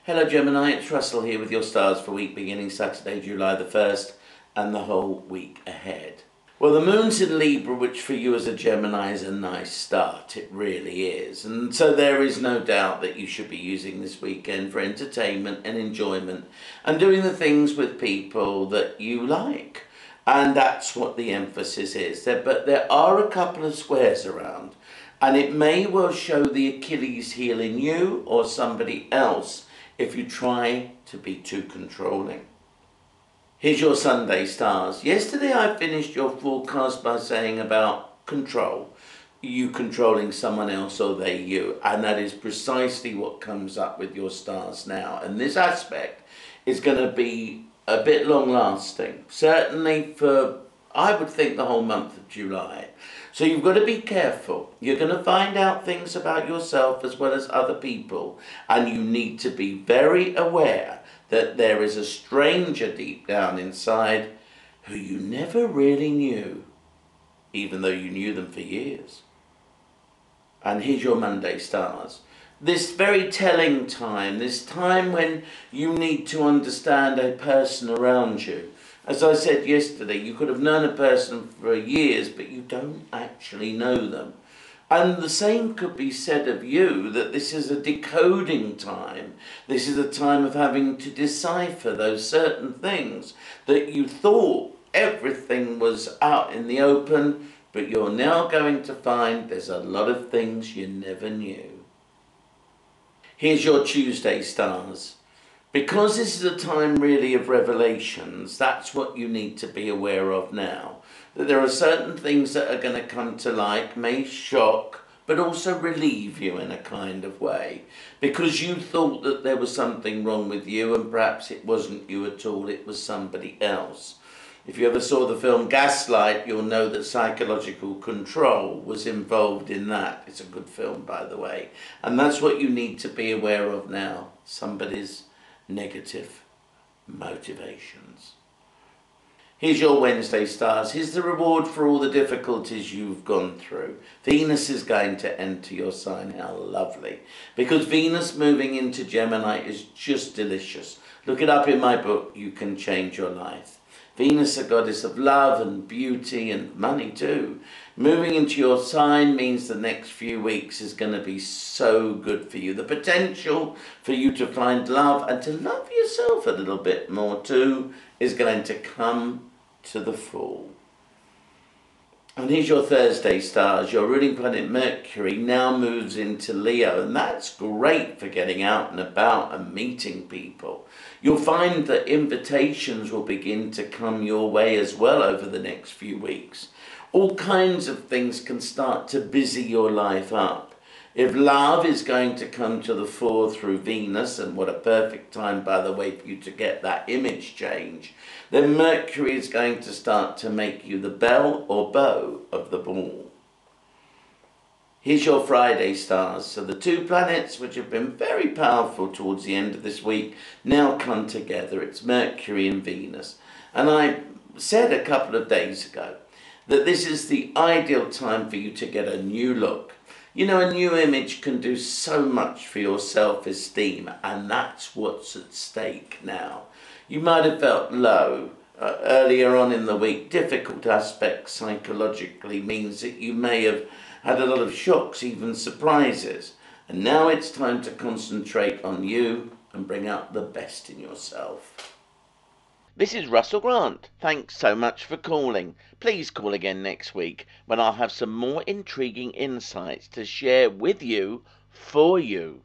Hello Gemini, it's Russell here with your stars for week beginning Saturday, July the 1st and the whole week ahead. Well, the moon's in Libra, which for you as a Gemini is a nice start. It really is. And so there is no doubt that you should be using this weekend for entertainment and enjoyment and doing the things with people that you like. And that's what the emphasis is. But there are a couple of squares around, and it may well show the Achilles heel in you or somebody else if you try to be too controlling. Here's your Sunday stars. Yesterday I finished your forecast by saying about control. You controlling someone else or they you. And that is precisely what comes up with your stars now. And this aspect is going to be a bit long lasting. Certainly for, I would think, the whole month of July. So you've got to be careful. You're going to find out things about yourself as well as other people. And you need to be very aware that there is a stranger deep down inside who you never really knew, even though you knew them for years. And here's your Monday stars. This very telling time, this time when you need to understand a person around you. As I said yesterday, you could have known a person for years, but you don't actually know them. And the same could be said of you, that this is a decoding time. This is a time of having to decipher those certain things that you thought everything was out in the open, but you're now going to find there's a lot of things you never knew. Here's your Tuesday stars. Because this is a time really of revelations, that's what you need to be aware of now. That there are certain things that are going to come to light, may shock, but also relieve you in a kind of way. Because you thought that there was something wrong with you, and perhaps it wasn't you at all, it was somebody else. If you ever saw the film Gaslight, you'll know that psychological control was involved in that. It's a good film, by the way. And that's what you need to be aware of now. Somebody's negative motivations. Here's your Wednesday stars. Here's the reward for all the difficulties you've gone through. Venus is going to enter your sign. How lovely. Because Venus moving into Gemini is just delicious. Look it up in my book, You Can Change Your Life. Venus, a goddess of love and beauty and money too. Moving into your sign means the next few weeks is going to be so good for you. The potential for you to find love and to love yourself a little bit more too is going to come to the full. And here's your Thursday stars. Your ruling planet Mercury now moves into Leo, and that's great for getting out and about and meeting people. You'll find that invitations will begin to come your way as well over the next few weeks. All kinds of things can start to busy your life up. If love is going to come to the fore through Venus, and what a perfect time, by the way, for you to get that image change, then Mercury is going to start to make you the belle or beau of the ball. Here's your Friday stars. So the two planets which have been very powerful towards the end of this week now come together. It's Mercury and Venus. And I said a couple of days ago that this is the ideal time for you to get a new look. You know, a new image can do so much for your self-esteem, and that's what's at stake now. You might have felt low earlier on in the week. Difficult aspects psychologically means that you may have had a lot of shocks, even surprises. And now it's time to concentrate on you and bring out the best in yourself. This is Russell Grant. Thanks so much for calling. Please call again next week when I'll have some more intriguing insights to share with you, for you.